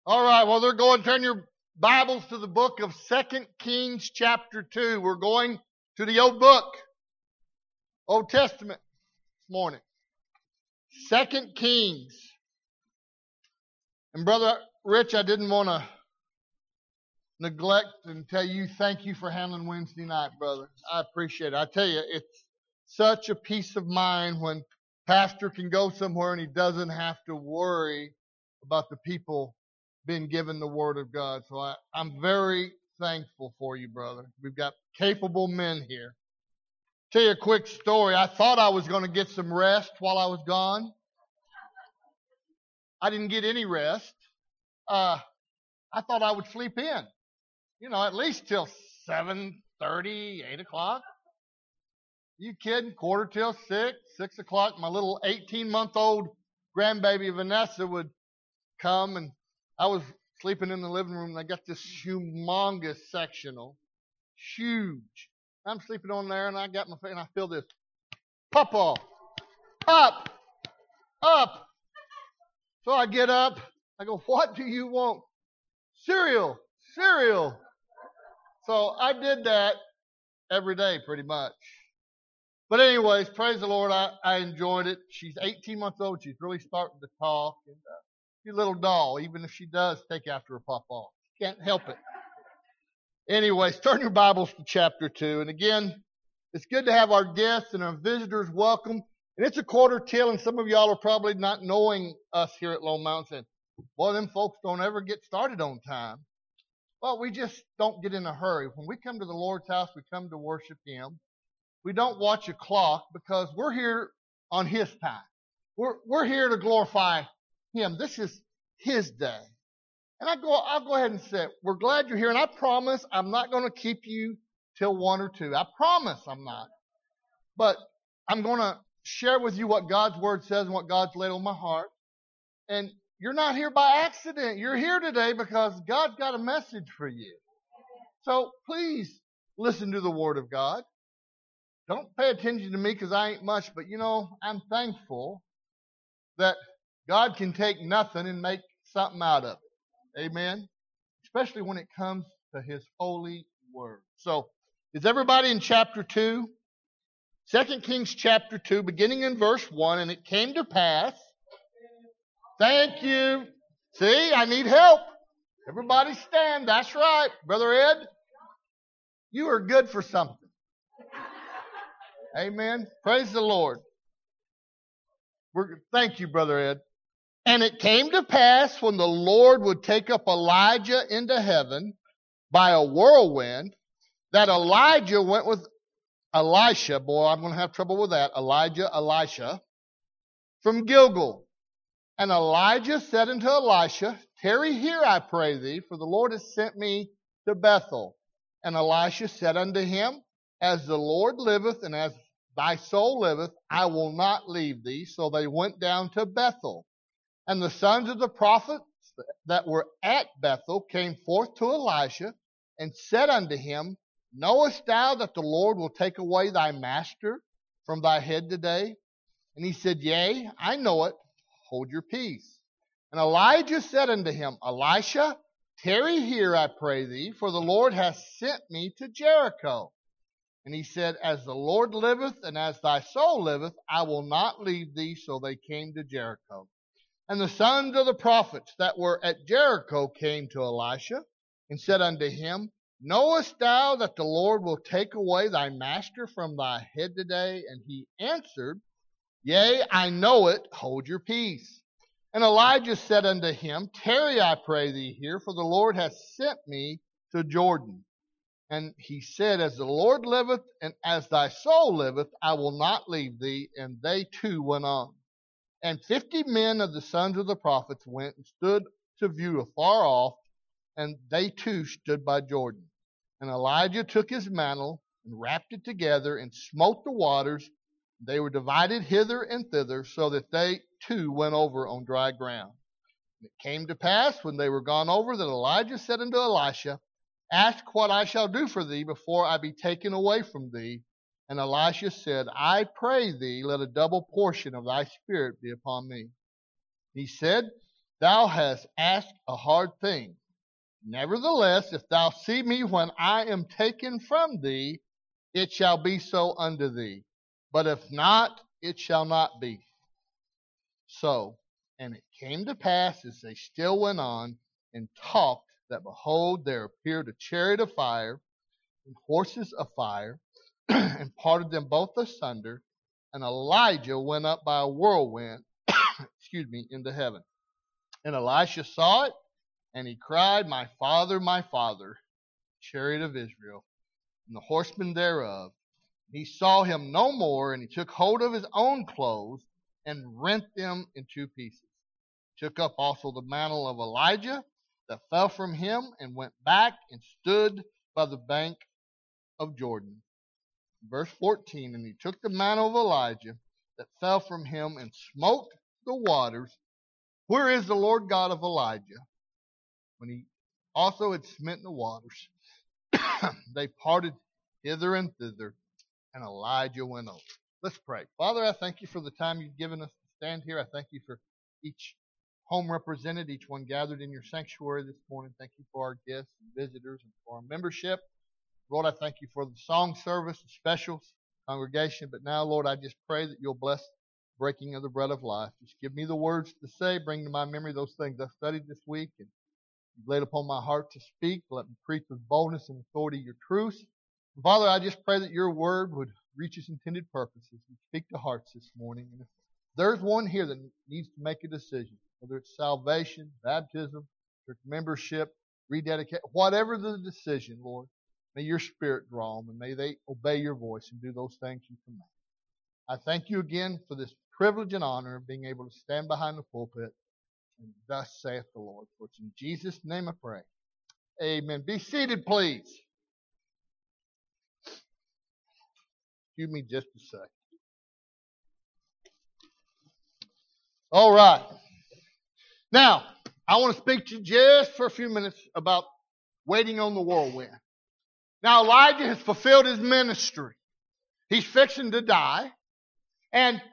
All right, well, they're going. Turn your Bibles to the book of 2 Kings chapter 2. We're going to the old book, Old Testament this morning. 2 Kings. And Brother Rich, I didn't want to neglect and tell you thank you for handling Wednesday night, brother. I appreciate it. I tell you, it's such a peace of mind when pastor can go somewhere and he doesn't have to worry about the people being given the Word of God. So I'm very thankful for you, brother. We've got capable men here. Tell you a quick story. I thought I was going to get some rest while I was gone. I didn't get any rest. I thought I would sleep in, at least till 7:30, 8 o'clock. You kidding? Quarter till 6 o'clock. My little 18-month-old grandbaby Vanessa would come, and I was sleeping in the living room, and I got this humongous sectional. Huge. I'm sleeping on there, and I got my face, and I feel this. Papa, up, up. So I get up. I go, what do you want? Cereal. So I did that every day pretty much. But anyways, praise the Lord, I enjoyed it. She's 18 months old. She's really starting to talk. And she's a little doll, even if she does take after her papa. She can't help it. Anyways, turn your Bibles to chapter 2. And again, it's good to have our guests and our visitors welcome. And it's a quarter till, and some of y'all are probably not knowing us here at Lone Mountain saying, boy, them folks don't ever get started on time. Well, we just don't get in a hurry. When we come to the Lord's house, we come to worship Him. We don't watch a clock because we're here on His time. We're here to glorify Him. This is His day. And I'll go ahead and say, we're glad you're here. And I promise I'm not going to keep you till 1 or 2. I promise I'm not. But I'm going to share with you what God's Word says and what God's laid on my heart. And you're not here by accident. You're here today because God's got a message for you. So please listen to the Word of God. Don't pay attention to me because I ain't much, but I'm thankful that God can take nothing and make something out of it. Amen? Especially when it comes to His holy Word. So, is everybody in chapter 2? 2 Kings chapter 2, beginning in verse 1, and it came to pass. Thank you. See, I need help. Everybody stand. That's right. Brother Ed, you are good for something. Amen. Praise the Lord. Thank you, Brother Ed. And it came to pass when the Lord would take up Elijah into heaven by a whirlwind, that Elijah went with Elisha. Boy, I'm going to have trouble with that. Elisha, from Gilgal. And Elijah said unto Elisha, tarry here, I pray thee, for the Lord has sent me to Bethel. And Elisha said unto him, as the Lord liveth, and as thy soul liveth, I will not leave thee. So they went down to Bethel. And the sons of the prophets that were at Bethel came forth to Elisha, and said unto him, knowest thou that the Lord will take away thy master from thy head today? And he said, yea, I know it. Hold your peace. And Elijah said unto him, Elisha, tarry here, I pray thee, for the Lord hath sent me to Jericho. And he said, as the Lord liveth, and as thy soul liveth, I will not leave thee. So they came to Jericho. And the sons of the prophets that were at Jericho came to Elisha, and said unto him, knowest thou that the Lord will take away thy master from thy head today? And he answered, yea, I know it. Hold your peace. And Elijah said unto him, tarry, I pray thee here, for the Lord hath sent me to Jordan. And he said, as the Lord liveth, and as thy soul liveth, I will not leave thee. And they too went on. And 50 men of the sons of the prophets went and stood to view afar off, and they too stood by Jordan. And Elijah took his mantle, and wrapped it together, and smote the waters. They were divided hither and thither, so that they too went over on dry ground. And it came to pass, when they were gone over, that Elijah said unto Elisha, ask what I shall do for thee before I be taken away from thee. And Elisha said, I pray thee, let a double portion of thy spirit be upon me. He said, thou hast asked a hard thing. Nevertheless, if thou see me when I am taken from thee, it shall be so unto thee. But if not, it shall not be so. And it came to pass, as they still went on and talked, that behold, there appeared a chariot of fire and horses of fire, and parted them both asunder. And Elijah went up by a whirlwind, into heaven. And Elisha saw it, and he cried, my father, chariot of Israel, and the horsemen thereof. He saw him no more, and he took hold of his own clothes and rent them in two pieces. He took up also the mantle of Elijah that fell from him, and went back and stood by the bank of Jordan. Verse 14, and he took the mantle of Elijah that fell from him, and smote the waters. Where is the Lord God of Elijah? When he also had smitten the waters, they parted hither and thither, and Elijah went over. Let's pray. Father, I thank you for the time you've given us to stand here. I thank you for each home represented, each one gathered in your sanctuary this morning. Thank you for our guests and visitors and for our membership. Lord, I thank you for the song service, the specials, congregation. But now, Lord, I just pray that you'll bless the breaking of the bread of life. Just give me the words to say, bring to my memory those things I studied this week, and you've laid upon my heart to speak. Let me preach with boldness and authority your truths. Father, I just pray that your word would reach its intended purposes and speak to hearts this morning. And if there's one here that needs to make a decision, whether it's salvation, baptism, church membership, rededicate, whatever the decision, Lord, may your Spirit draw them, and may they obey your voice and do those things you command. I thank you again for this privilege and honor of being able to stand behind the pulpit, and thus saith the Lord. For it's in Jesus' name I pray. Amen. Be seated, please. Excuse me just a sec. All right. Now, I want to speak to you just for a few minutes about waiting on the whirlwind. Now, Elijah has fulfilled his ministry. He's fixing to die. And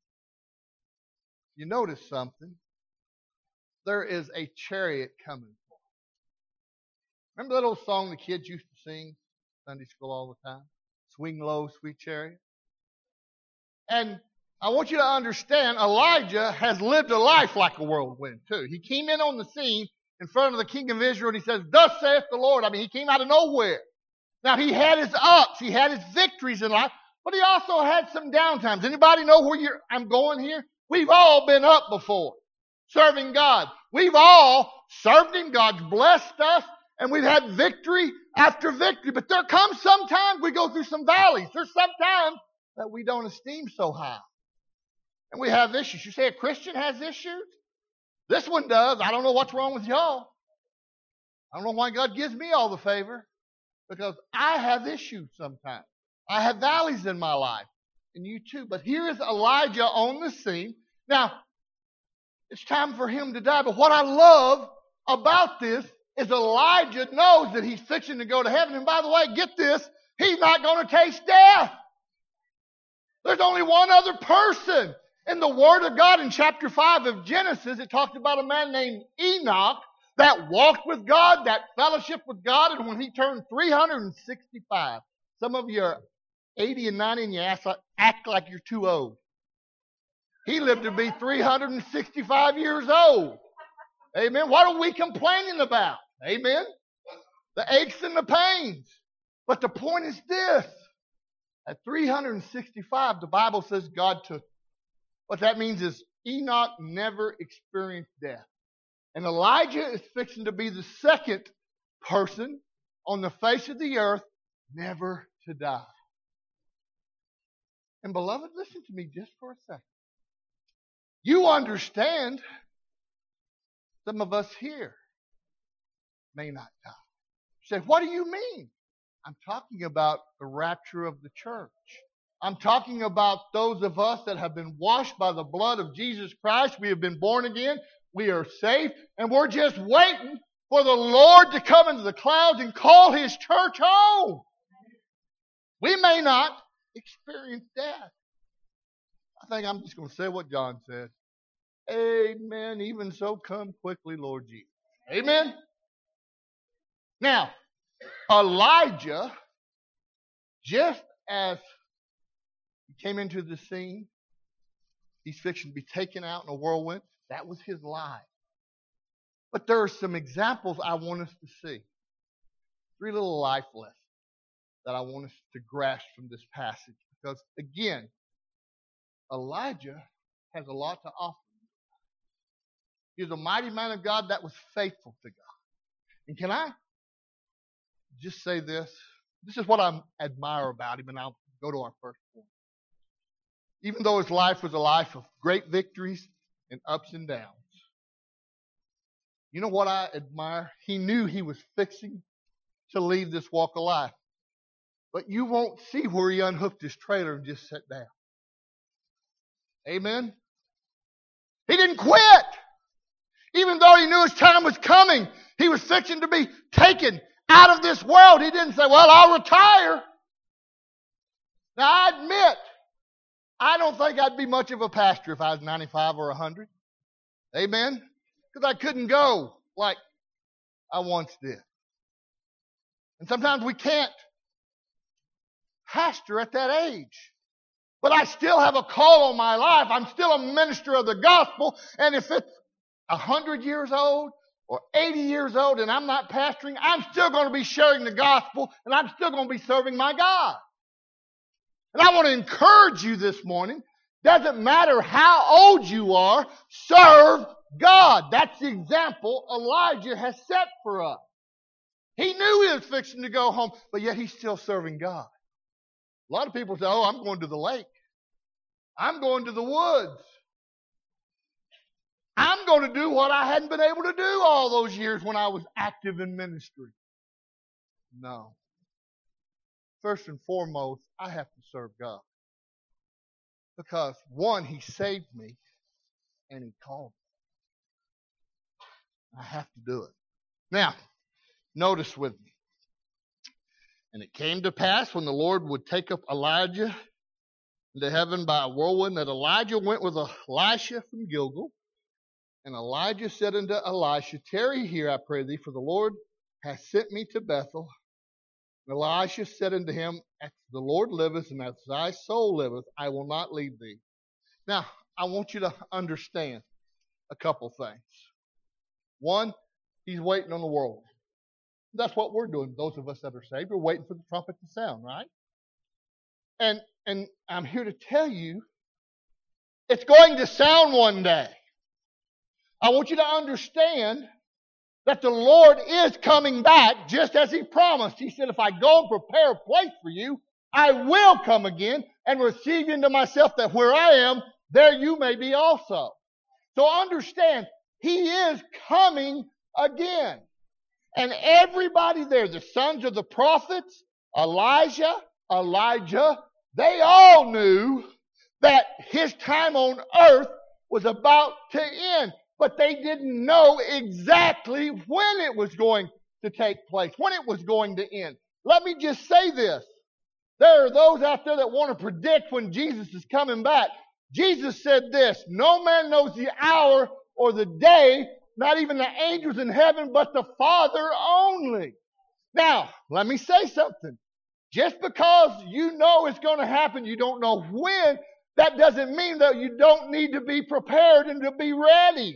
you notice something. There is a chariot coming for him. Remember that old song the kids used to sing Sunday school all the time? Swing low, sweet chariot. And I want you to understand, Elijah has lived a life like a whirlwind too. He came in on the scene in front of the king of Israel, and he says, thus saith the Lord. I mean, he came out of nowhere. Now, he had his ups, he had his victories in life, but he also had some downtimes. Anybody know where I'm going here? We've all been up before, serving God. We've all served him. God's blessed us, and we've had victory after victory. But there comes sometimes we go through some valleys. There's sometimes that we don't esteem so high. And we have issues. You say a Christian has issues? This one does. I don't know what's wrong with y'all. I don't know why God gives me all the favor. Because I have issues sometimes. I have valleys in my life. And you too. But here is Elijah on the scene. Now, it's time for him to die. But what I love about this is Elijah knows that he's fixing to go to heaven. And by the way, get this, he's not going to taste death. There's only one other person. In the Word of God in chapter 5 of Genesis, it talked about a man named Enoch that walked with God, that fellowship with God, and when he turned 365, some of you are 80 and 90 and you act like you're too old. He lived to be 365 years old. Amen. What are we complaining about? Amen. The aches and the pains. But the point is this. At 365, the Bible says God took him. What that means is Enoch never experienced death. And Elijah is fixing to be the second person on the face of the earth never to die. And beloved, listen to me just for a second. You understand some of us here may not die. You say, what do you mean? I'm talking about the rapture of the church. I'm talking about those of us that have been washed by the blood of Jesus Christ. We have been born again. We are saved, and we're just waiting for the Lord to come into the clouds and call his church home. We may not experience death. I think I'm just going to say what John said. Amen. Even so, come quickly, Lord Jesus. Amen. Now, Elijah, just as he came into the scene, he's fixing to be taken out in a whirlwind. That was his life. But there are some examples I want us to see. 3 little life lessons that I want us to grasp from this passage. Because, again, Elijah has a lot to offer. He's a mighty man of God that was faithful to God. And can I just say this? This is what I admire about him, and I'll go to our first point. Even though his life was a life of great victories and ups and downs, you know what I admire? He knew he was fixing to leave this walk of life. But you won't see where he unhooked his trailer and just sat down. Amen? He didn't quit. Even though he knew his time was coming, he was fixing to be taken out of this world. He didn't say, well, I'll retire. Now, I admit, I don't think I'd be much of a pastor if I was 95 or 100. Amen? Because I couldn't go like I once did. And sometimes we can't pastor at that age. But I still have a call on my life. I'm still a minister of the gospel. And if it's 100 years old or 80 years old and I'm not pastoring, I'm still going to be sharing the gospel and I'm still going to be serving my God. And I want to encourage you this morning. Doesn't matter how old you are, serve God. That's the example Elijah has set for us. He knew he was fixing to go home, but yet he's still serving God. A lot of people say, oh, I'm going to the lake. I'm going to the woods. I'm going to do what I hadn't been able to do all those years when I was active in ministry. No. First and foremost, I have to serve God. Because, one, he saved me and he called me. I have to do it. Now, notice with me. And it came to pass when the Lord would take up Elijah into heaven by a whirlwind that Elijah went with Elisha from Gilgal. And Elijah said unto Elisha, tarry here, I pray thee, for the Lord hath sent me to Bethel. And Elisha said unto him, as the Lord liveth and as thy soul liveth, I will not leave thee. Now, I want you to understand a couple things. One, he's waiting on the whirlwind. That's what we're doing, those of us that are saved. We're waiting for the trumpet to sound, right? And I'm here to tell you, it's going to sound one day. I want you to understand that the Lord is coming back just as he promised. He said, if I go and prepare a place for you, I will come again and receive you into myself, that where I am, there you may be also. So understand, he is coming again. And everybody there, the sons of the prophets, Elijah, they all knew that his time on earth was about to end. But they didn't know exactly when it was going to take place, when it was going to end. Let me just say this. There are those out there that want to predict when Jesus is coming back. Jesus said this, no man knows the hour or the day, not even the angels in heaven, but the Father only. Now, let me say something. Just because you know it's going to happen, you don't know when, that doesn't mean that you don't need to be prepared and to be ready.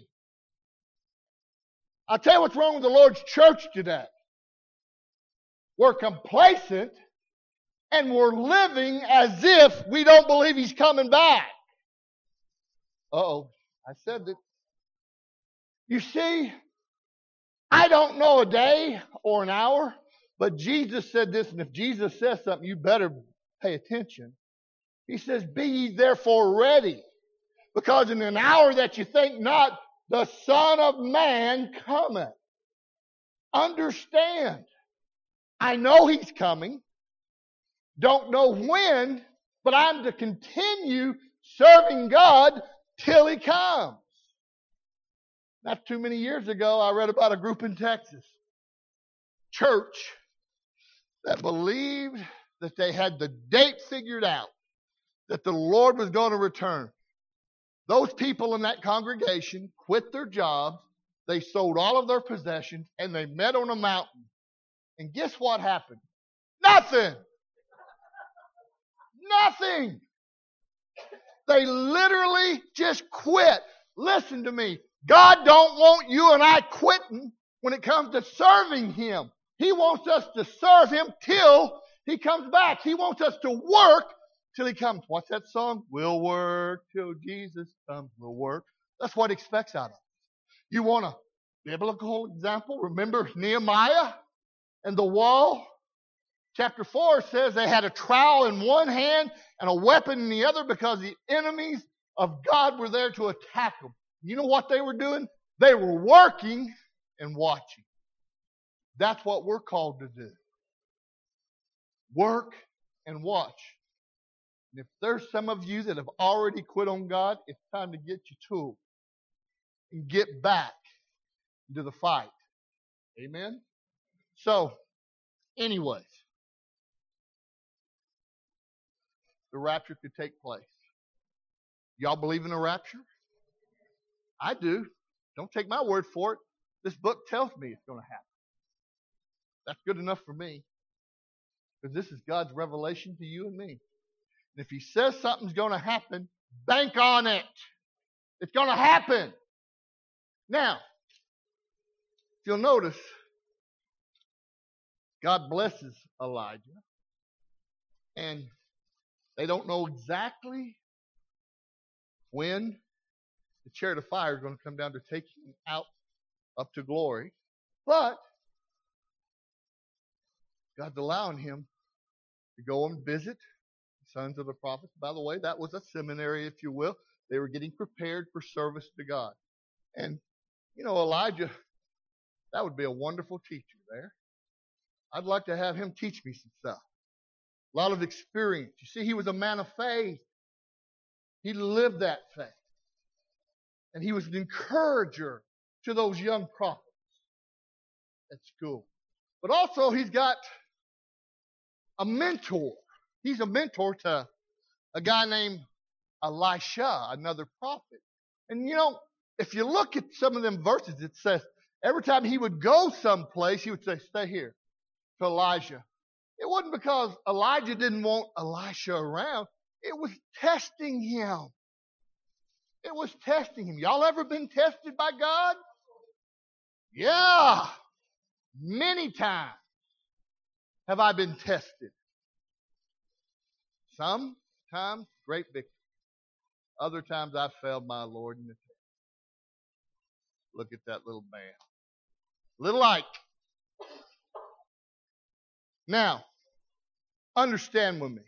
I'll tell you what's wrong with the Lord's church today. We're complacent and we're living as if we don't believe he's coming back. Uh-oh, I said that. You see, I don't know a day or an hour, but Jesus said this, and if Jesus says something, you better pay attention. He says, be ye therefore ready, because in an hour that you think not, the Son of Man cometh. Understand, I know he's coming. Don't know when, but I'm to continue serving God till he comes. Not too many years ago, I read about a group in Texas, church, that believed that they had the date figured out, that the Lord was going to return. Those people in that congregation quit their jobs, they sold all of their possessions, and they met on a mountain. And guess what happened? Nothing! Nothing! They literally just quit. Listen to me. God don't want you and I quitting when it comes to serving Him. He wants us to serve Him till He comes back. He wants us to work till He comes. What's that song? We'll work till Jesus comes. We'll work. That's what He expects out of us. You want a biblical example? Remember Nehemiah and the wall? Chapter 4 says they had a trowel in one hand and a weapon in the other because the enemies of God were there to attack them. You know what they were doing? They were working and watching. That's what we're called to do. Work and watch. And if there's some of you that have already quit on God, it's time to get your tools and get back into the fight. Amen? So, anyways, the rapture could take place. Y'all believe in a rapture? I do. Don't take my word for it. This book tells me it's going to happen. That's good enough for me. Because this is God's revelation to you and me. And if He says something's going to happen, bank on it. It's going to happen. Now, if you'll notice, God blesses Elijah. And they don't know exactly when the chariot of fire is going to come down to take him out up to glory. But God's allowing him to go and visit the sons of the prophets. By the way, that was a seminary, if you will. They were getting prepared for service to God. And, you know, Elijah, that would be a wonderful teacher there. I'd like to have him teach me some stuff. A lot of experience. You see, he was a man of faith. He lived that faith. And he was an encourager to those young prophets at school. But also, he's got a mentor. He's a mentor to a guy named Elisha, another prophet. And you know, if you look at some of them verses, it says every time he would go someplace, he would say, stay here, to Elijah. It wasn't because Elijah didn't want Elisha around. It was testing him. It was testing him. Y'all ever been tested by God? Yeah. Many times have I been tested. Sometimes great victory. Other times I failed my Lord in the test. Look at that little man. Little Ike. Now, understand with me.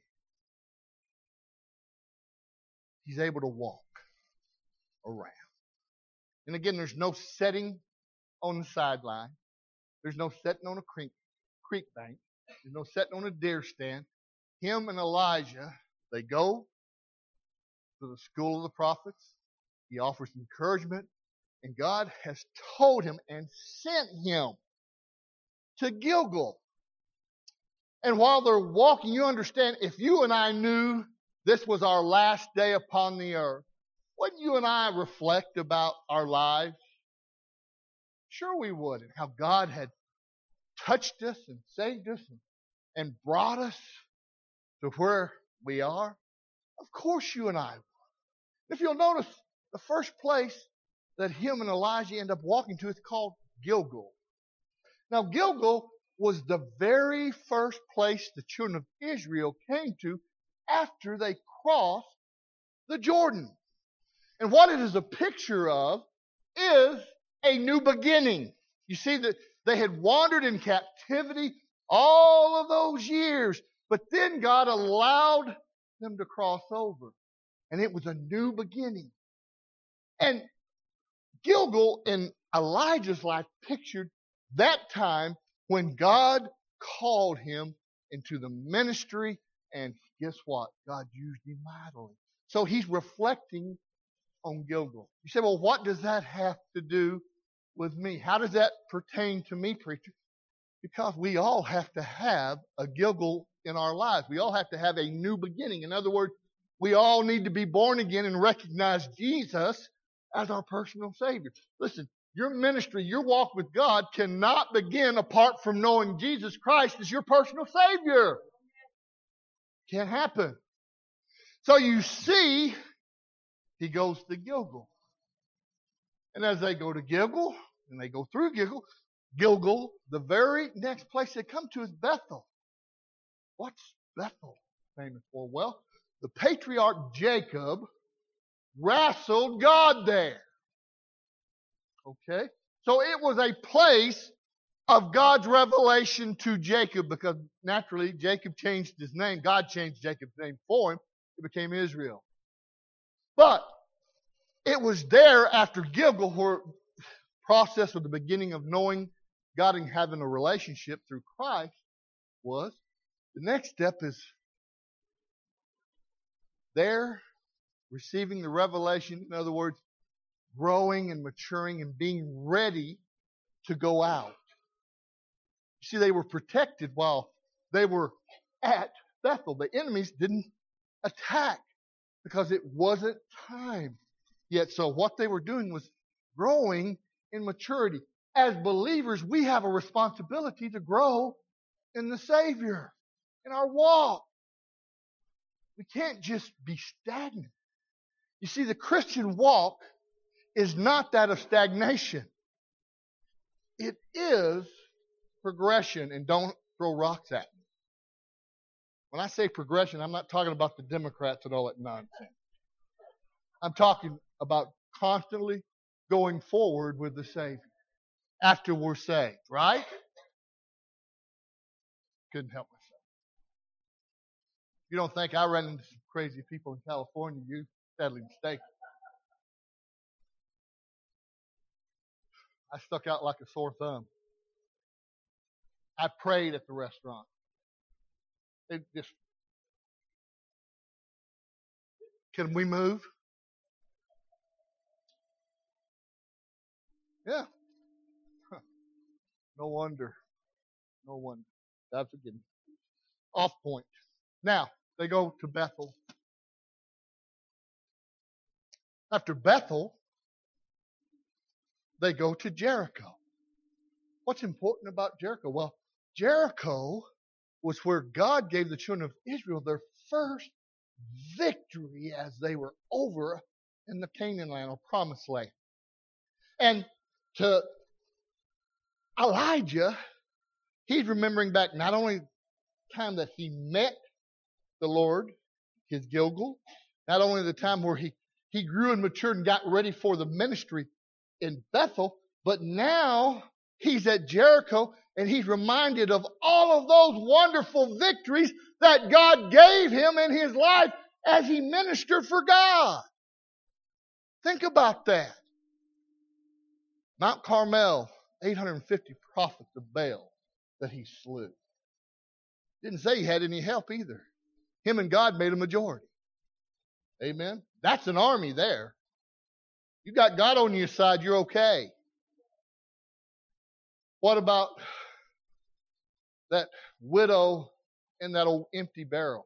He's able to walk around. And again, there's no setting on the sideline. There's no setting on a creek bank. There's no setting on a deer stand. Him and Elijah, they go to the school of the prophets. He offers encouragement. And God has told him and sent him to Gilgal. And while they're walking, you understand, if you and I knew this was our last day upon the earth, wouldn't you and I reflect about our lives? Sure we would. And how God had touched us and saved us and brought us to where we are. Of course you and I would. If you'll notice, the first place that him and Elijah end up walking to is called Gilgal. Now Gilgal was the very first place the children of Israel came to after they crossed the Jordan. And what it is a picture of is a new beginning. You see that they had wandered in captivity all of those years, but then God allowed them to cross over. And it was a new beginning. And Gilgal in Elijah's life pictured that time when God called him into the ministry, and guess what? God used him mightily. So he's reflecting on Gilgal. You say, well, what does that have to do with me? How does that pertain to me, preacher? Because we all have to have a Gilgal in our lives. We all have to have a new beginning. In other words, We all need to be born again and recognize Jesus as our personal Savior. Listen, your ministry, your walk with God cannot begin apart from knowing Jesus Christ as your personal Savior. Can't happen. So you see, he goes to Gilgal. And as they go to Gilgal, and they go through Gilgal, the very next place they come to is Bethel. What's Bethel famous for? Well, the patriarch Jacob wrestled God there. Okay? So it was a place of God's revelation to Jacob, because naturally Jacob changed his name. God changed Jacob's name for him. It became Israel. But it was there after Gilgal where the process of the beginning of knowing God and having a relationship through Christ was. The next step is there receiving the revelation. In other words, growing and maturing and being ready to go out. You see, they were protected while they were at Bethel. The enemies didn't attack because it wasn't time yet. So what they were doing was growing in maturity. As believers, we have a responsibility to grow in the Savior, in our walk. We can't just be stagnant. You see, the Christian walk is not that of stagnation. It is progression, and don't throw rocks at me. When I say progression, I'm not talking about the Democrats and all that nonsense. I'm talking about constantly going forward with the Savior after we're saved, right? Couldn't help myself. You don't think I ran into some crazy people in California, you sadly mistaken. I stuck out like a sore thumb. I prayed at the restaurant. It just, can we move? Yeah. Huh. No wonder. No wonder. God forgive me. Off point. Now, they go to Bethel. After Bethel, they go to Jericho. What's important about Jericho? Well, Jericho was where God gave the children of Israel their first victory as they were over in the Canaan land or Promised Land. And to Elijah, he's remembering back not only the time that he met the Lord, his Gilgal, not only the time where he grew and matured and got ready for the ministry in Bethel, but now he's at Jericho and he's reminded of all of those wonderful victories that God gave him in his life as he ministered for God. Think about that. Mount Carmel, 850 prophets of Baal that he slew. Didn't say he had any help either. Him and God made a majority. Amen. That's an army there. You got God on your side, you're okay. What about that widow in that old empty barrel?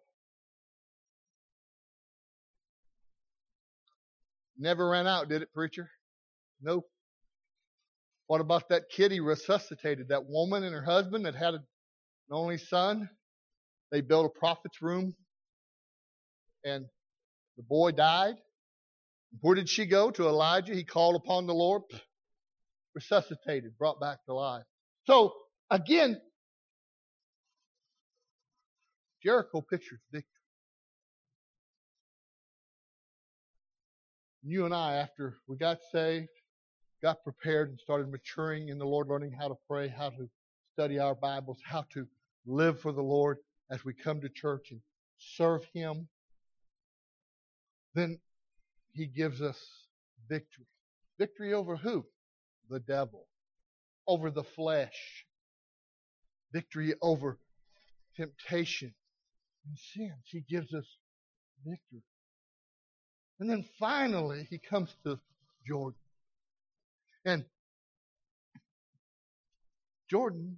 Never ran out, did it, preacher? Nope. What about that kid he resuscitated? That woman and her husband that had an only son? They built a prophet's room and the boy died. Where did she go? To Elijah. He called upon the Lord, resuscitated, brought back to life. So, again, Jericho pictures victory. You and I, after we got saved, got prepared and started maturing in the Lord, learning how to pray, how to study our Bibles, how to live for the Lord as we come to church and serve Him, then He gives us victory. Victory over who? The devil. Over the flesh. Victory over temptation and sin. He gives us victory. And then finally, He comes to Jordan. And Jordan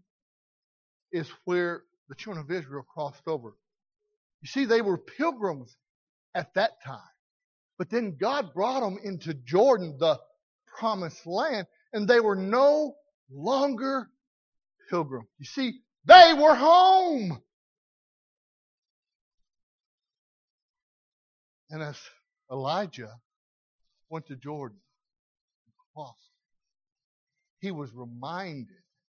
is where the children of Israel crossed over. You see, they were pilgrims at that time. But then God brought them into Jordan, the promised land, and they were no longer pilgrims. You see, they were home. And as Elijah went to Jordan and crossed, he was reminded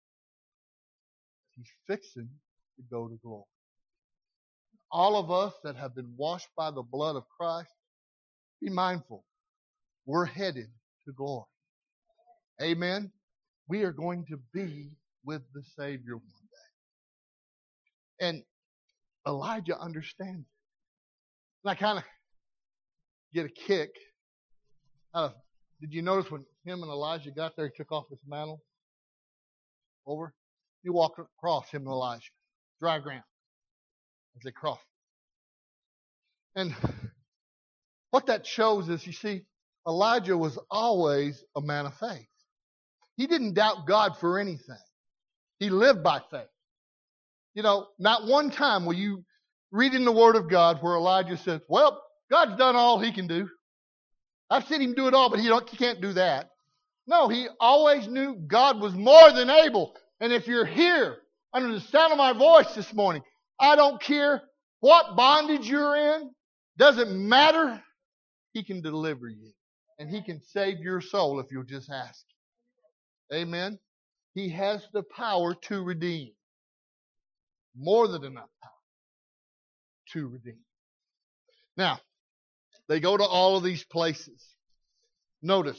he's fixing to go to glory. All of us that have been washed by the blood of Christ, be mindful. We're headed to glory. Amen. We are going to be with the Savior one day. And Elijah understands it. And I kind of get a kick out of, did you notice when him and Elijah got there, he took off his mantle? Over. He walked across, him and Elijah. Dry ground. As they crossed. And what that shows is, you see, Elijah was always a man of faith. He didn't doubt God for anything. He lived by faith. You know, not one time will you read in the Word of God where Elijah says, well, God's done all he can do. I've seen him do it all, but he can't do that. No, he always knew God was more than able. And if you're here under the sound of my voice this morning, I don't care what bondage you're in. Doesn't matter. He can deliver you. And he can save your soul if you'll just ask him. Amen. He has the power to redeem. More than enough power to redeem. Now, they go to all of these places. Notice.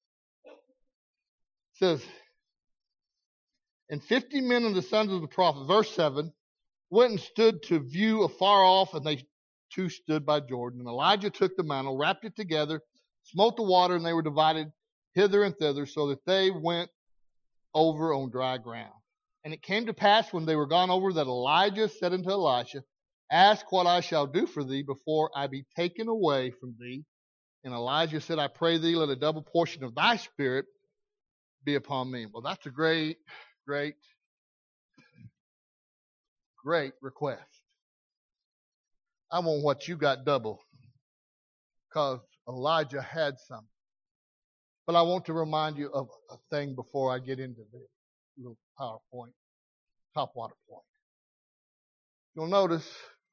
It says, and 50 men of the sons of the prophet, verse 7, went and stood to view afar off, and they too stood by Jordan. And Elijah took the mantle, wrapped it together, smote the water, and they were divided hither and thither, so that they went over on dry ground. And it came to pass when they were gone over that Elijah said unto Elisha, ask what I shall do for thee before I be taken away from thee. And Elijah said, I pray thee, let a double portion of thy spirit be upon me. Well, that's a great request. I want what you got double, because Elijah had some. But I want to remind you of a thing before I get into this little PowerPoint, top water point. You'll notice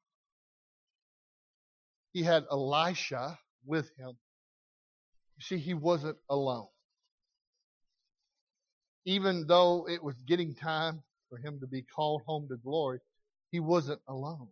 he had Elisha with him. You see, he wasn't alone. Even though it was getting time for him to be called home to glory, he wasn't alone.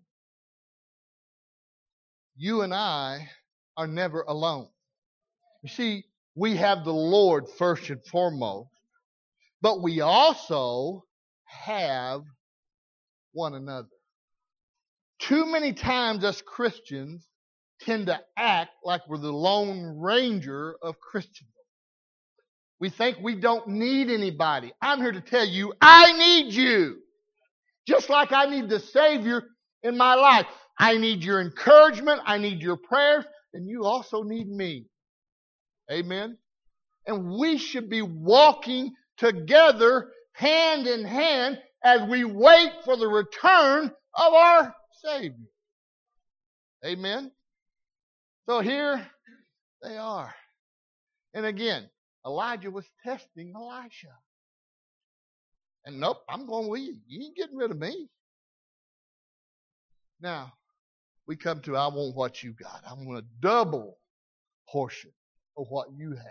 You and I are never alone. You see, we have the Lord first and foremost, but we also have one another. Too many times us Christians tend to act like we're the Lone Ranger of Christendom. We think we don't need anybody. I'm here to tell you, I need you. Just like I need the Savior in my life. I need your encouragement. I need your prayers. And you also need me. Amen. And we should be walking together hand in hand as we wait for the return of our Savior. Amen. So here they are. And again, Elijah was testing Elisha. And nope, I'm going with you. You ain't getting rid of me. Now, we come to, I want what you got. I want a double portion of what you have.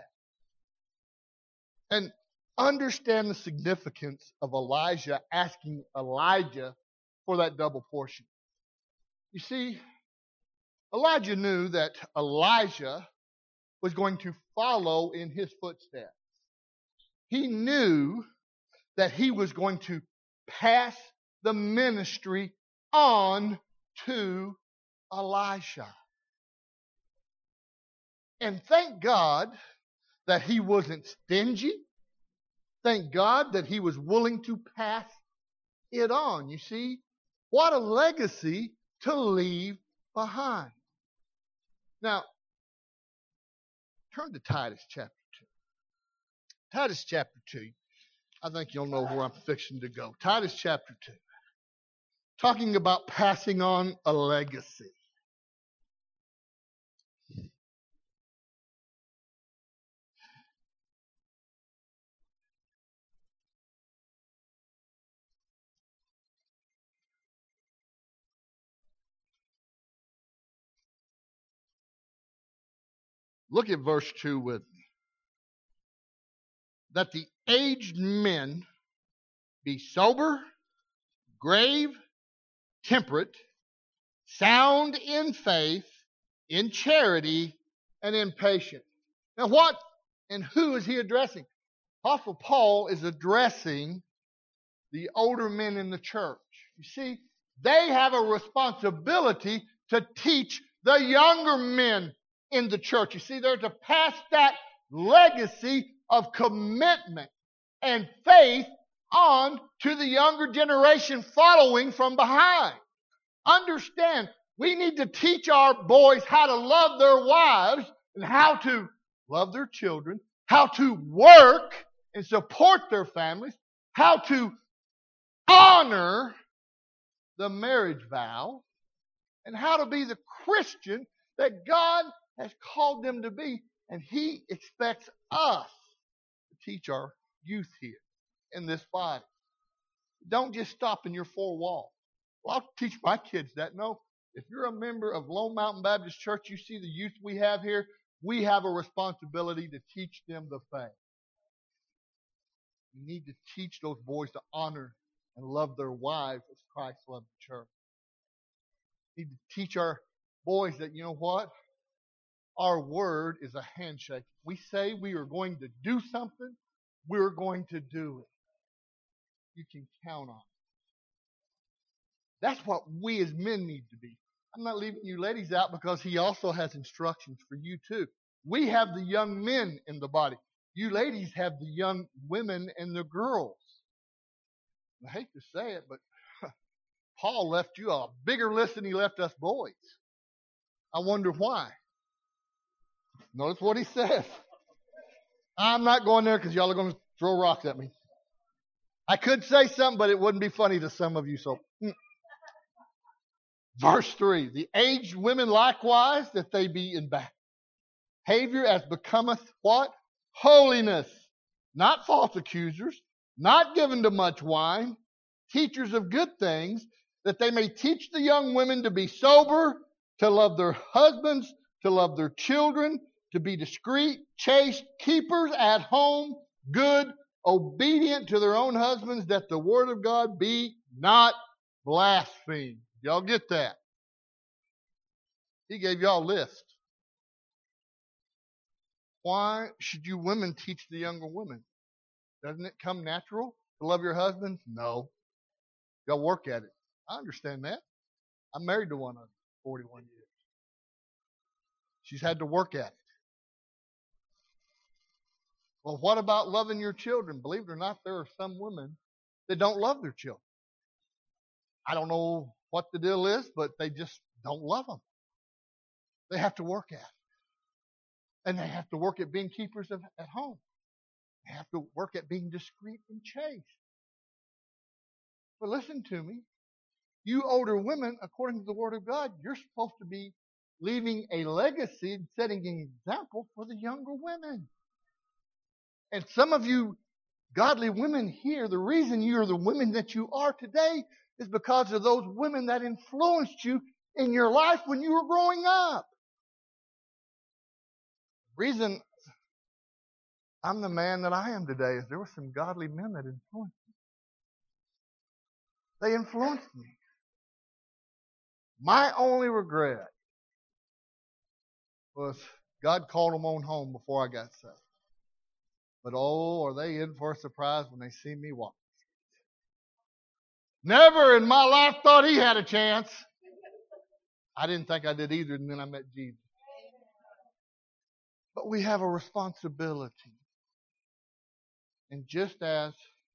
And understand the significance of Elijah asking Elijah for that double portion. You see, Elijah knew that Elijah was going to follow in his footsteps. He knew that he was going to pass the ministry on to Elisha. And thank God that he wasn't stingy. Thank God that he was willing to pass it on. You see, what a legacy to leave behind. Now, turn to Titus chapter 2. Titus chapter 2. I think you'll know where I'm fixing to go. Titus chapter 2. Talking about passing on a legacy. Look at verse 2 with me. That the aged men be sober, grave, temperate, sound in faith, in charity, and in patience. Now what and who is he addressing? Apostle Paul is addressing the older men in the church. You see, they have a responsibility to teach the younger men in the church. You see, they're to pass that legacy of commitment and faith on to the younger generation following from behind. Understand, we need to teach our boys how to love their wives and how to love their children, how to work and support their families, how to honor the marriage vow, and how to be the Christian that God has called them to be. And He expects us to teach our youth here in this body. Don't just stop in your four walls. Well, I'll teach my kids that. No, if you're a member of Lone Mountain Baptist Church, you see the youth we have here, we have a responsibility to teach them the faith. We need to teach those boys to honor and love their wives as Christ loved the church. We need to teach our boys that, you know what? Our word is a handshake. We say we are going to do something, we're going to do it. You can count on it. That's what we as men need to be. I'm not leaving you ladies out because he also has instructions for you too. We have the young men in the body. You ladies have the young women and the girls. I hate to say it, but Paul left you a bigger list than he left us boys. I wonder why. Notice what he says. I'm not going there because y'all are going to throw rocks at me. I could say something, but it wouldn't be funny to some of you. So, verse 3, the aged women likewise, that they be in behavior as becometh what? Holiness. Not false accusers, not given to much wine, teachers of good things, that they may teach the young women to be sober, to love their husbands, to love their children, to be discreet, chaste, keepers at home, good, obedient to their own husbands, that the word of God be not blasphemed. Y'all get that? He gave y'all a list. Why should you women teach the younger women? Doesn't it come natural to love your husbands? No. Y'all work at it. I understand that. I'm married to one of them 41 years. She's had to work at it. Well, what about loving your children? Believe it or not, there are some women that don't love their children. I don't know what the deal is, but they just don't love them. They have to work at it. And they have to work at being keepers at home. They have to work at being discreet and chaste. But listen to me. You older women, according to the Word of God, you're supposed to be leaving a legacy and setting an example for the younger women. And some of you godly women here, the reason you're the women that you are today is because of those women that influenced you in your life when you were growing up. The reason I'm the man that I am today is there were some godly men that influenced me. They influenced me. My only regret was God called them on home before I got saved. But oh, are they in for a surprise when they see me walk? Never in my life thought he had a chance. I didn't think I did either, and then I met Jesus. But we have a responsibility. And just as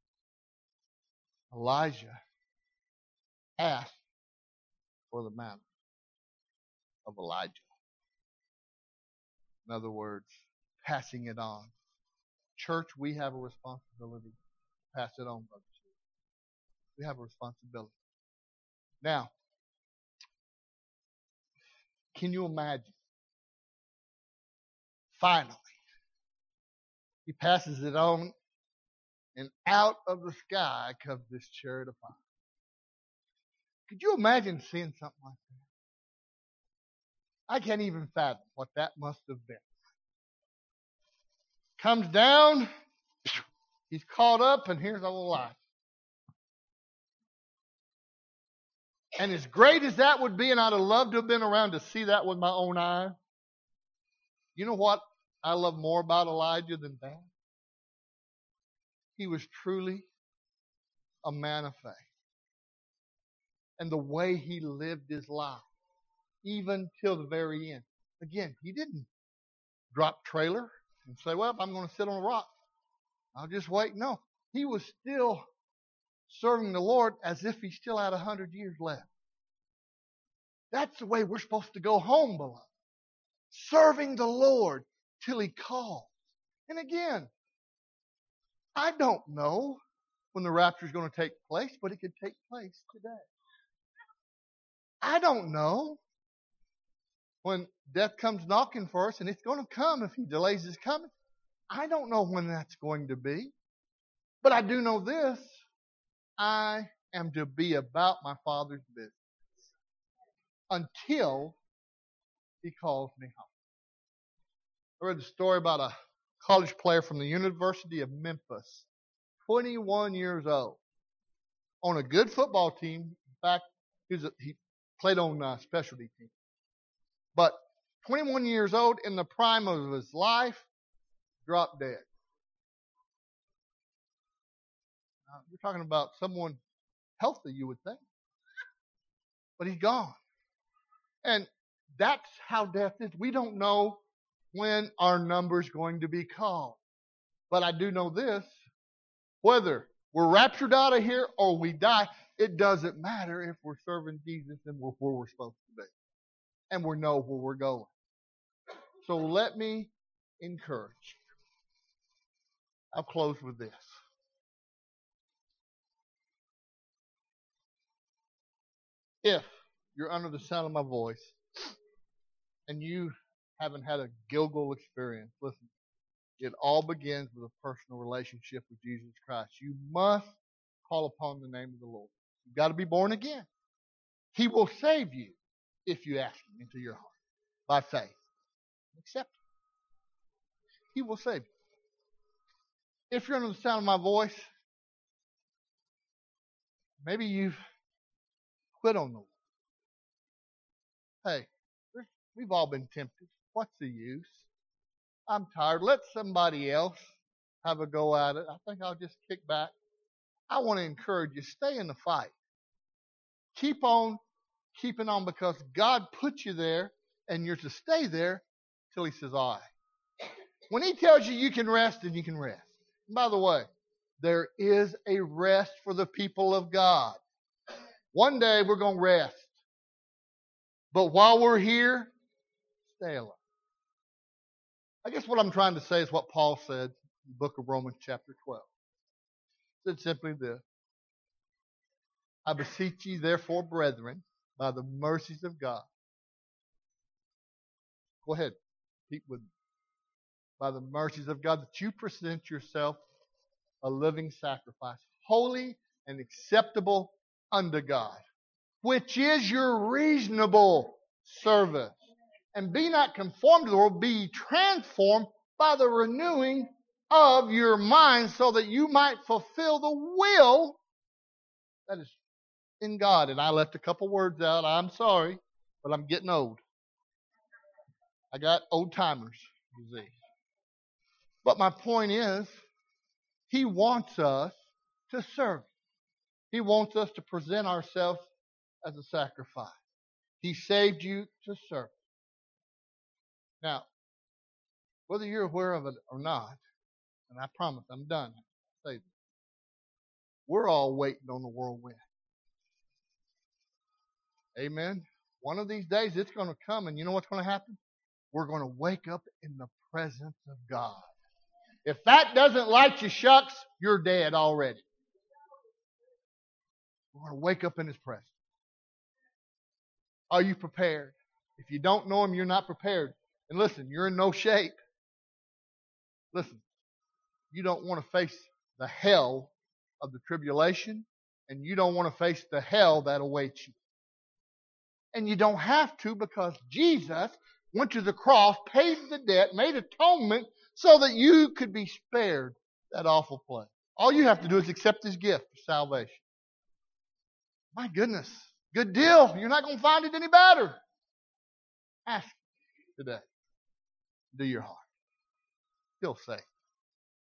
Elijah asked for the mantle of Elijah, in other words, passing it on. Church, we have a responsibility to pass it on, brothers. We have a responsibility. Now, can you imagine? Finally, he passes it on, and out of the sky comes this chariot of fire. Could you imagine seeing something like that? I can't even fathom what that must have been. Comes down, he's caught up, and here's old Elijah. And as great as that would be, and I'd have loved to have been around to see that with my own eyes, you know what I love more about Elijah than that? He was truly a man of faith. And the way he lived his life, even till the very end. Again, he didn't drop trailer and say, well, I'm going to sit on a rock. I'll just wait. No, he was still serving the Lord as if he still had 100 years left. That's the way we're supposed to go home, beloved. Serving the Lord till he calls. And again, I don't know when the rapture is going to take place, but it could take place today. I don't know when death comes knocking for us, and it's going to come if he delays his coming. I don't know when that's going to be. But I do know this. I am to be about my Father's business until he calls me home. I read a story about a college player from the University of Memphis, 21 years old, on a good football team. In fact, he played on a specialty team. But 21 years old, in the prime of his life, dropped dead. Now, you're talking about someone healthy, you would think. But he's gone. And that's how death is. We don't know when our number's going to be called. But I do know this. Whether we're raptured out of here or we die, it doesn't matter if we're serving Jesus and we're where we're supposed to be. And we know where we're going. So let me encourage you. I'll close with this. If you're under the sound of my voice and you haven't had a Gilgal experience, listen, it all begins with a personal relationship with Jesus Christ. You must call upon the name of the Lord. You've got to be born again. He will save you if you ask him into your heart by faith. Accept him. He will save you. If you're under the sound of my voice, maybe you've quit on the Lord. Hey, we've all been tempted. What's the use? I'm tired. Let somebody else have a go at it. I think I'll just kick back. I want to encourage you, stay in the fight. Keep on keeping on because God put you there and you're to stay there till he says, all right. When he tells you you can rest, then you can rest. And by the way, there is a rest for the people of God. One day we're going to rest. But while we're here, stay alive. I guess what I'm trying to say is what Paul said in the book of Romans chapter 12. He said simply this. I beseech ye therefore, brethren, by the mercies of God. Go ahead. Repeat with me. By the mercies of God, that you present yourself a living sacrifice, holy and acceptable unto God, which is your reasonable service. And be not conformed to the world, be transformed by the renewing of your mind, so that you might fulfill the will that is in God. And I left a couple words out. I'm sorry, but I'm getting old. I got old timers disease. But my point is, he wants us to serve. He wants us to present ourselves as a sacrifice. He saved you to serve. Now, whether you're aware of it or not, and I promise I'm done, I say this, we're all waiting on the whirlwind. Amen. One of these days it's going to come, and you know what's going to happen? We're going to wake up in the presence of God. If that doesn't light you shucks, you're dead already. We're going to wake up in his presence. Are you prepared? If you don't know him, you're not prepared. And listen, you're in no shape. Listen, you don't want to face the hell of the tribulation, and you don't want to face the hell that awaits you. And you don't have to, because Jesus went to the cross, paid the debt, made atonement, so that you could be spared that awful plague. All you have to do is accept His gift of salvation. My goodness. Good deal. You're not going to find it any better. Ask today. Do your heart. He'll save.